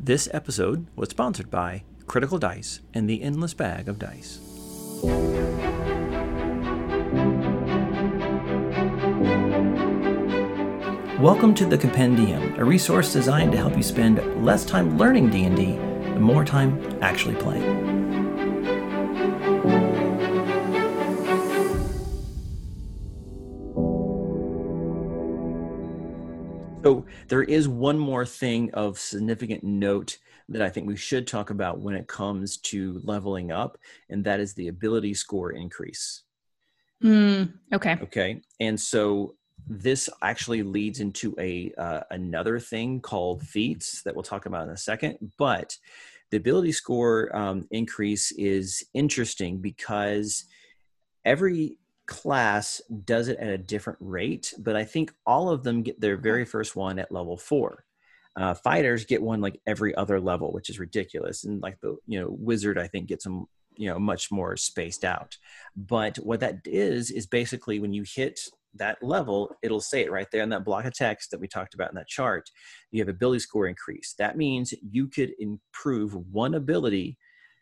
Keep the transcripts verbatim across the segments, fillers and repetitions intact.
This episode was sponsored by Critical Dice and the Endless Bag of Dice. Welcome to the Compendium, a resource designed to help you spend less time learning D and D and more time actually playing. So there is one more thing of significant note that I think we should talk about when it comes to leveling up, and that is the ability score increase. Mm, okay. Okay. And so this actually leads into a uh, another thing called feats that we'll talk about in a second. But the ability score um, increase is interesting because every class does it at a different rate, but I think all of them get their very first one at level four. Uh, fighters get one like every other level, which is ridiculous. And like the, you know, wizard, I think gets them, you know, much more spaced out. But what that is, is basically when you hit that level, it'll say it right there in that block of text that we talked about in that chart. You have ability score increase. That means you could improve one ability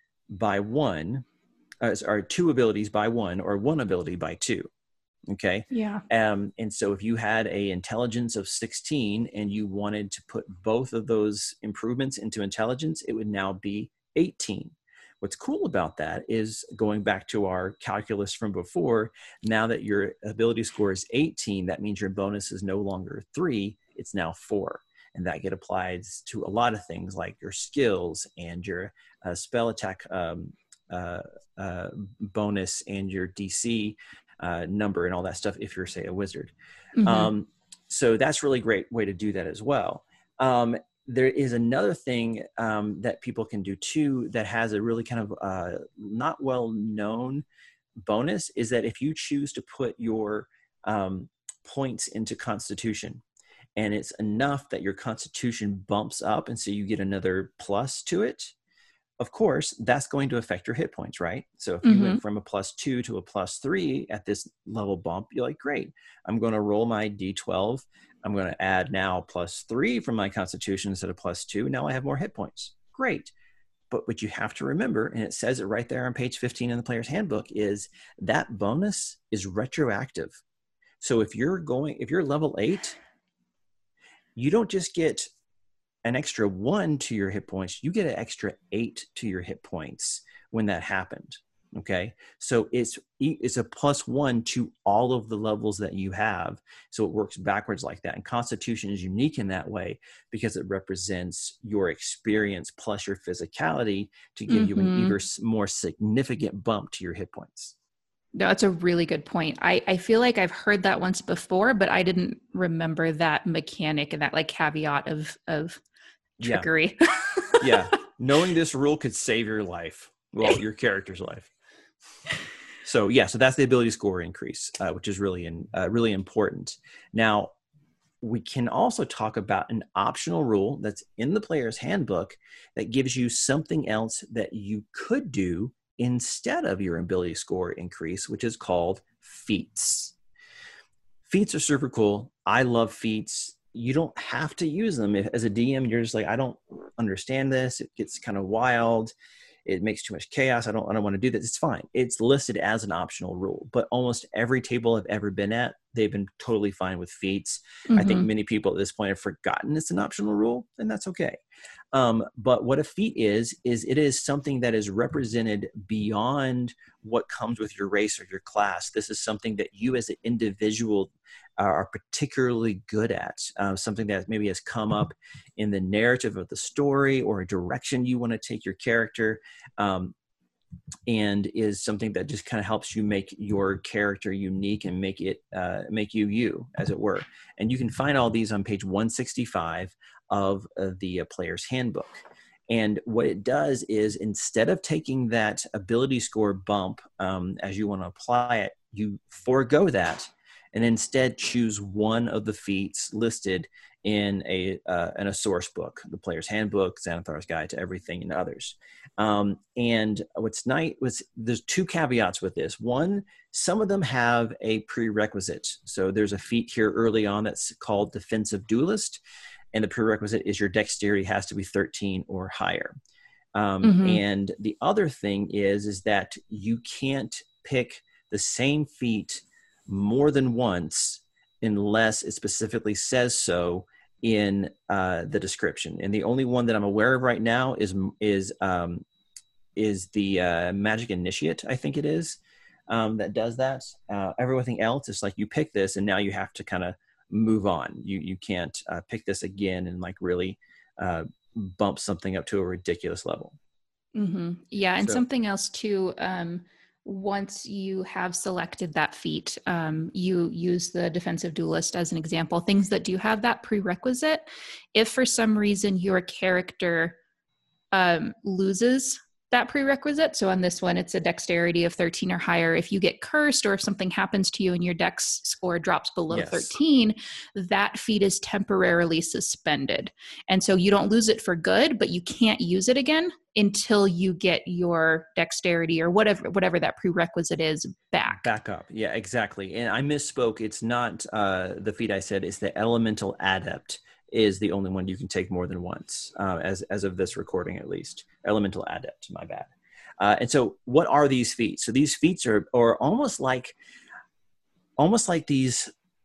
by one, uh, or two abilities by one, or one ability by two. Okay. Yeah. Um, and so if you had a intelligence of sixteen and you wanted to put both of those improvements into intelligence, it would now be eighteen. What's cool about that is going back to our calculus from before, now that your ability score is eighteen, that means your bonus is no longer three, it's now four. And that get applied to a lot of things like your skills and your uh, spell attack um, uh, uh, bonus and your D C uh, number and all that stuff if you're, say, a wizard. Mm-hmm. Um, so that's really great way to do that as well. Um, there is another thing um, that people can do too that has a really kind of uh, not well known bonus is that if you choose to put your um, points into Constitution and it's enough that your Constitution bumps up and so you get another plus to it, of course, that's going to affect your hit points, right? So if you Mm-hmm. went from a plus two to a plus three at this level bump, you're like, great, I'm going to roll my D twelve. I'm going to add now plus three from my Constitution instead of plus two. Now I have more hit points. Great. But what you have to remember, and it says it right there on page fifteen in the player's handbook, is that bonus is retroactive. So if you're going, if you're level eight, you don't just get an extra one to your hit points, you get an extra eight to your hit points when that happened. Okay. So it's, it's a plus one to all of the levels that you have. So it works backwards like that. And Constitution is unique in that way because it represents your experience plus your physicality to give Mm-hmm. you an even more significant bump to your hit points. No, that's a really good point. I, I feel like I've heard that once before, but I didn't remember that mechanic and that like caveat of, of trickery. Yeah. Yeah. Knowing this rule could save your life. Well, your character's life. So yeah, so that's the ability score increase, uh, which is really, in, uh, really important. Now, we can also talk about an optional rule that's in the player's handbook that gives you something else that you could do instead of your ability score increase, which is called feats. Feats are super cool. I love feats. You don't have to use them. If, as a D M, you're just like, I don't understand this. It gets kind of wild. It makes too much chaos. I don't, I don't want to do this. It's fine. It's listed as an optional rule, but almost every table I've ever been at, they've been totally fine with feats. Mm-hmm. I think many people at this point have forgotten it's an optional rule, and that's okay. Um, but what a feat is, is it is something that is represented beyond what comes with your race or your class. This is something that you as an individual are particularly good at, uh, something that maybe has come up in the narrative of the story or a direction you want to take your character, um, and is something that just kind of helps you make your character unique and make it uh, make you you, as it were. And you can find all these on page one sixty-five of uh, the uh, player's handbook. And what it does is instead of taking that ability score bump um, as you want to apply it, you forego that and instead choose one of the feats listed in a uh, in a source book, the player's handbook, Xanathar's Guide to Everything, and others. Um, and what's nice was there's two caveats with this. One, some of them have a prerequisite. So there's a feat here early on that's called Defensive Duelist. and the prerequisite is your dexterity has to be thirteen or higher. Um, Mm-hmm. and the other thing is, is that you can't pick the same feat more than once unless it specifically says so in uh, the description. And the only one that I'm aware of right now is is um, is the uh, Magic Initiate, I think it is, um, that does that. Uh, everything else is like you pick this, and now you have to kind of move on. You you can't uh, pick this again and like really uh, bump something up to a ridiculous level. Mm-hmm. Yeah, and So something else too. Um, once you have selected that feat, um, you use the defensive duelist as an example. Things that do have that prerequisite. If for some reason your character um, loses that prerequisite, so on this one it's a dexterity of thirteen or higher, if you get cursed or if something happens to you and your dex score drops below yes. thirteen, that feat is temporarily suspended. And so you don't lose it for good, but you can't use it again until you get your dexterity or whatever whatever that prerequisite is back. Back up. Yeah, exactly. And I misspoke. It's not uh, the feat I said, it's the Elemental Adept is the only one you can take more than once, uh, as, as of this recording at least. Elemental Adept, my bad. Uh, and so what are these feats? So these feats are, are almost like, almost like these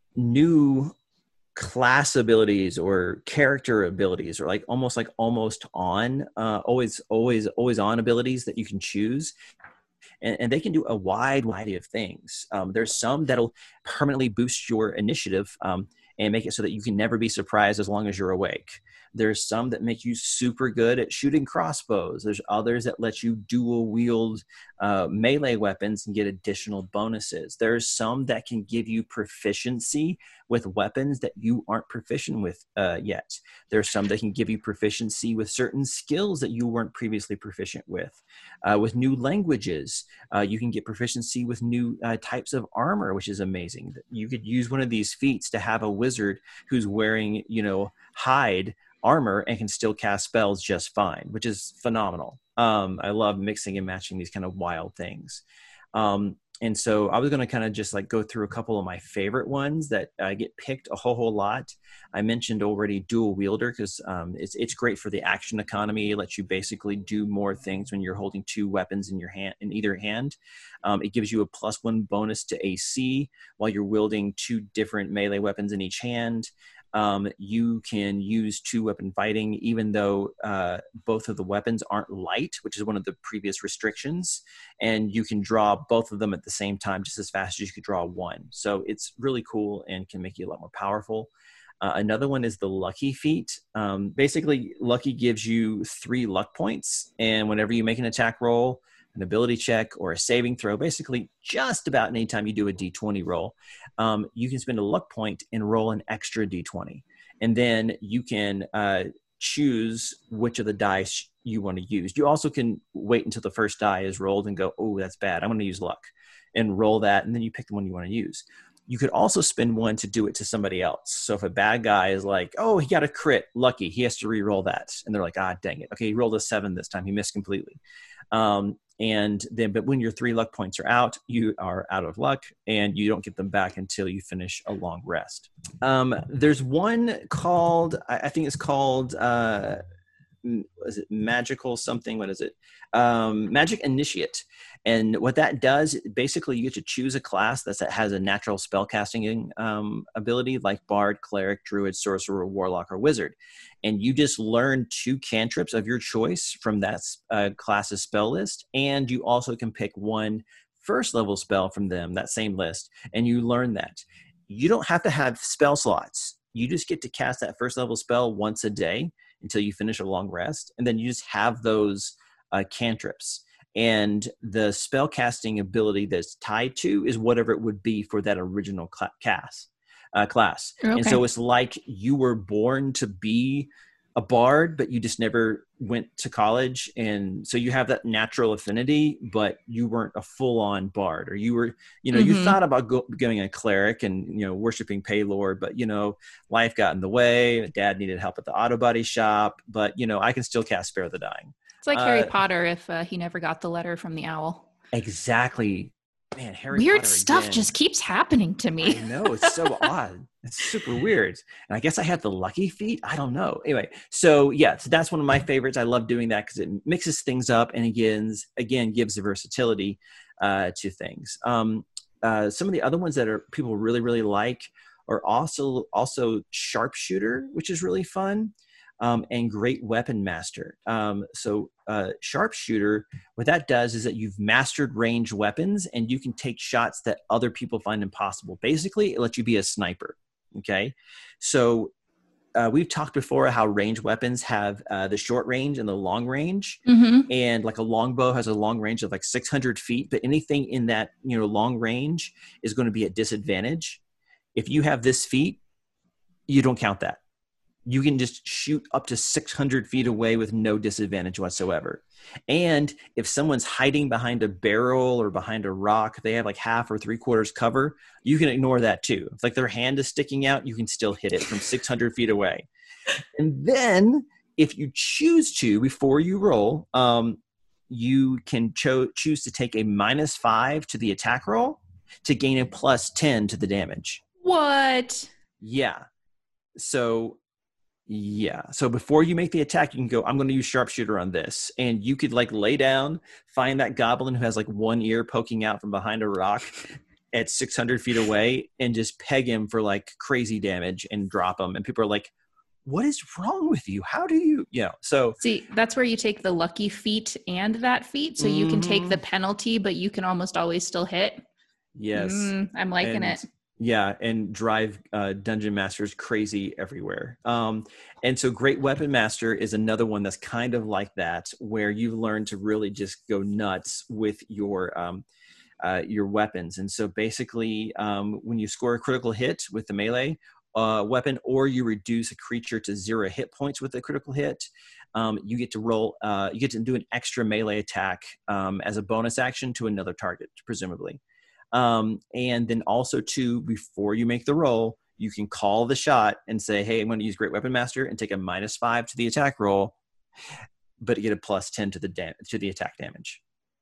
new class abilities or character abilities, or like almost like almost on, uh, always, always, always on abilities that you can choose. And, and they can do a wide variety of things. Um, there's some that'll permanently boost your initiative um, and make it so that you can never be surprised as long as you're awake. There's some that make you super good at shooting crossbows. There's others that let you dual wield uh, melee weapons and get additional bonuses. There's some that can give you proficiency with weapons that you aren't proficient with uh, yet. There's some that can give you proficiency with certain skills that you weren't previously proficient with. Uh, with new languages, uh, you can get proficiency with new uh, types of armor, which is amazing. You could use one of these feats to have a wizard who's wearing, you know, hide armor and can still cast spells just fine, which is phenomenal. Um, I love mixing and matching these kind of wild things. Um, and so I was going to kind of just like go through a couple of my favorite ones that uh, get picked a whole, whole lot. I mentioned already dual wielder because um, it's it's great for the action economy. It lets you basically do more things when you're holding two weapons in your hand, in either hand. Um, it gives you a plus one bonus to A C while you're wielding two different melee weapons in each hand. Um, you can use two weapon fighting, even though uh, both of the weapons aren't light, which is one of the previous restrictions. And you can draw both of them at the same time, just as fast as you could draw one. So it's really cool and can make you a lot more powerful. Uh, another one is the Lucky feat. Um, basically, Lucky gives you three luck points. And whenever you make an attack roll, an ability check, or a saving throw, basically just about any time you do a d twenty roll, um, you can spend a luck point and roll an extra d twenty. And then you can uh, choose which of the dice you want to use. You also can wait until the first die is rolled and go, oh, that's bad, I'm going to use luck, and roll that, and then you pick the one you want to use. You could also spend one to do it to somebody else. So if a bad guy is like, oh, he got a crit, lucky, he has to re-roll that. And they're like, ah, dang it. Okay, he rolled a seven this time. He missed completely. Um, and then, but when your three luck points are out, you are out of luck and you don't get them back until you finish a long rest. Um, there's one called, I think it's called, uh, is it magical something? What is it? Um, Magic Initiate. And what that does, basically you get to choose a class that's, that has a natural spellcasting um, ability like Bard, Cleric, Druid, Sorcerer, Warlock, or Wizard. And you just learn two cantrips of your choice from that uh, class's spell list. And you also can pick one first level spell from them, that same list, and you learn that. You don't have to have spell slots. You just get to cast that first level spell once a day until you finish a long rest. And then you just have those uh, cantrips. And the spell casting ability that's tied to is whatever it would be for that original cl- cast, uh, class. Okay. And so it's like you were born to be a bard, but you just never went to college. And so you have that natural affinity, but you weren't a full-on bard, or you were, you know, mm-hmm. you thought about go, going a cleric and, you know, worshiping Paylord, but, you know, life got in the way. Dad needed help at the auto body shop, but, you know, I can still cast Spare the Dying. It's like uh, Harry Potter if uh, he never got the letter from the owl. Exactly. man, Harry Weird Potter stuff again. just keeps happening to I me. know, it's so odd. It's super weird. And I guess I have the lucky feet. I don't know. Anyway, so yeah, so that's one of my favorites. I love doing that because it mixes things up and again, again gives the versatility uh, to things. Um, uh, some of the other ones that are people really, really like are also also Sharpshooter, which is really fun. Um, and Great Weapon Master. Um, so uh, Sharpshooter, what that does is that you've mastered ranged weapons and you can take shots that other people find impossible. Basically, it lets you be a sniper. Okay, so uh, we've talked before how ranged weapons have uh, the short range and the long range. Mm-hmm. And like a longbow has a long range of like six hundred feet, but anything in that, you know, long range is going to be at disadvantage. If you have this feat, you don't count that. You can just shoot up to six hundred feet away with no disadvantage whatsoever. And if someone's hiding behind a barrel or behind a rock, they have like half or three quarters cover, you can ignore that too. If like their hand is sticking out, you can still hit it from six hundred feet away. And then if you choose to, before you roll, um, you can cho- choose to take a minus five to the attack roll to gain a plus ten to the damage. What? Yeah. So Yeah. So before you make the attack, you can go, I'm going to use Sharpshooter on this. And you could like lay down, find that goblin who has like one ear poking out from behind a rock at six hundred feet away and just peg him for like crazy damage and drop him. And people are like, what is wrong with you? How do you, you know, so. See, that's where you take the lucky feat and that feat. So you can take the Mhm. penalty, but you can almost always still hit. Yes. Mm, I'm liking And it. yeah, and drive uh, dungeon masters crazy everywhere. Um, and so Great Weapon Master is another one that's kind of like that, where you learn to really just go nuts with your um, uh, your weapons. And so basically, um, when you score a critical hit with the melee uh, weapon, or you reduce a creature to zero hit points with a critical hit, um, you get to roll. Uh, you get to do an extra melee attack um, as a bonus action to another target, presumably. Um, and then also too, before you make the roll, you can call the shot and say, hey, I'm going to use Great Weapon Master and take a minus five to the attack roll, but get a plus ten to the dam- to the attack damage.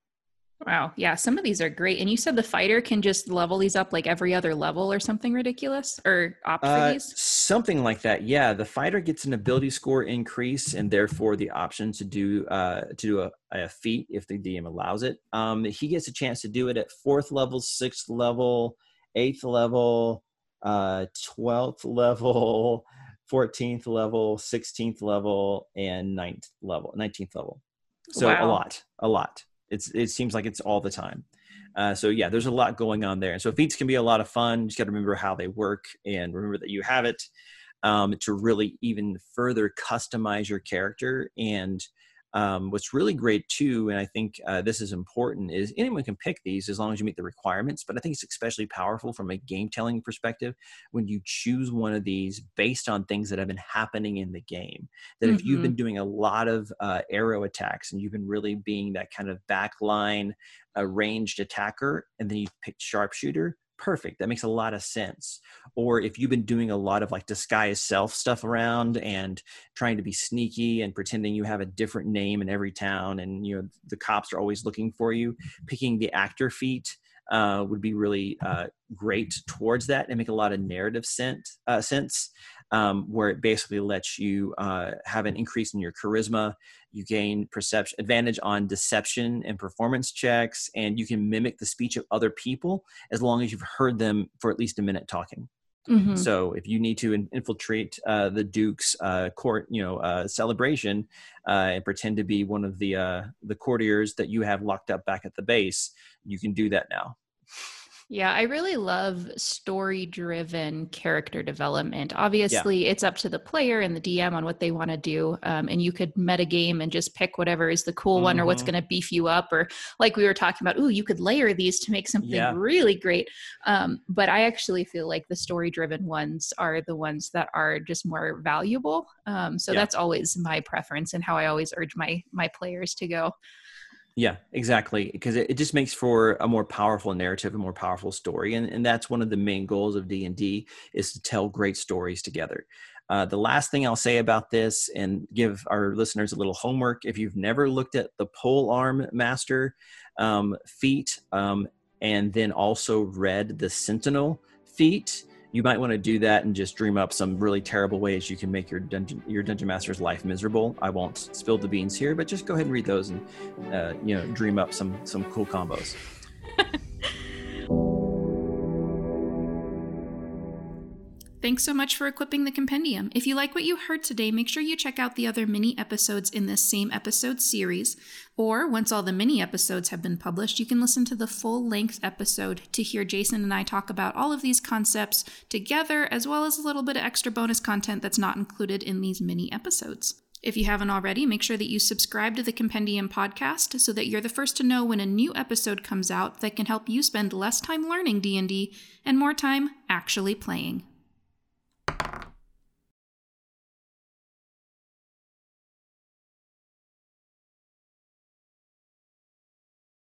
Wow. Yeah. Some of these are great. And you said the fighter can just level these up like every other level or something ridiculous, or opt for Uh, these? something like that. Yeah, the fighter gets an ability score increase and therefore the option to do uh, to do a, a feat if the D M allows it. Um, he gets a chance to do it at fourth level, sixth level, eighth level, uh, twelfth level, fourteenth level, sixteenth level, and ninth level, nineteenth level. So a Wow. lot, a lot. It's it seems like it's all the time. Uh, so yeah, there's a lot going on there. And so feats can be a lot of fun. You just got to remember how they work and remember that you have it um, to really even further customize your character. And um, what's really great too, and I think uh, this is important, is anyone can pick these as long as you meet the requirements. But I think it's especially powerful from a game telling perspective when you choose one of these based on things that have been happening in the game. That if you've Mm-hmm. been doing a lot of uh, arrow attacks and you've been really being that kind of backline a ranged attacker and then you pick Sharpshooter, perfect. That makes a lot of sense. Or if you've been doing a lot of like disguise self stuff around and trying to be sneaky and pretending you have a different name in every town and you know the cops are always looking for you, picking the actor feat uh, would be really uh, great towards that and make a lot of narrative sense, uh, sense um, where it basically lets you uh, have an increase in your charisma. You gain perception advantage on deception and performance checks, and you can mimic the speech of other people as long as you've heard them for at least a minute talking. Mm-hmm. So if you need to in- infiltrate uh, the Duke's uh, court, you know, uh, celebration uh, and pretend to be one of the uh, the courtiers that you have locked up back at the base, you can do that now. Yeah, I really love story driven character development. Yeah. Obviously, it's up to the player and the D M on what they want to do. Um, and you could metagame and just pick whatever is the cool one or what's Mm-hmm. going to beef you up. Or like we were talking about, ooh, you could layer these to make something Yeah. really great. Um, but I actually feel like the story driven ones are the ones that are just more valuable. Um, so Yeah. that's always my preference and how I always urge my my players to go. Yeah, exactly. Because it, it just makes for a more powerful narrative, a more powerful story. And, and that's one of the main goals of D and D is to tell great stories together. Uh, the last thing I'll say about this and give our listeners a little homework. If you've never looked at the Pole Arm Master um, feat, um, and then also read the Sentinel feat, you might want to do that and just dream up some really terrible ways you can make your dungeon your dungeon master's life miserable. I won't spill the beans here, but just go ahead and read those and uh, you know dream up some some cool combos. Thanks so much for equipping the compendium. If you like what you heard today, make sure you check out the other mini episodes in this same episode series. Or once all the mini episodes have been published, you can listen to the full-length episode to hear Jason and I talk about all of these concepts together, as well as a little bit of extra bonus content that's not included in these mini episodes. If you haven't already, make sure that you subscribe to the Compendium podcast so that you're the first to know when a new episode comes out that can help you spend less time learning D and D and more time actually playing.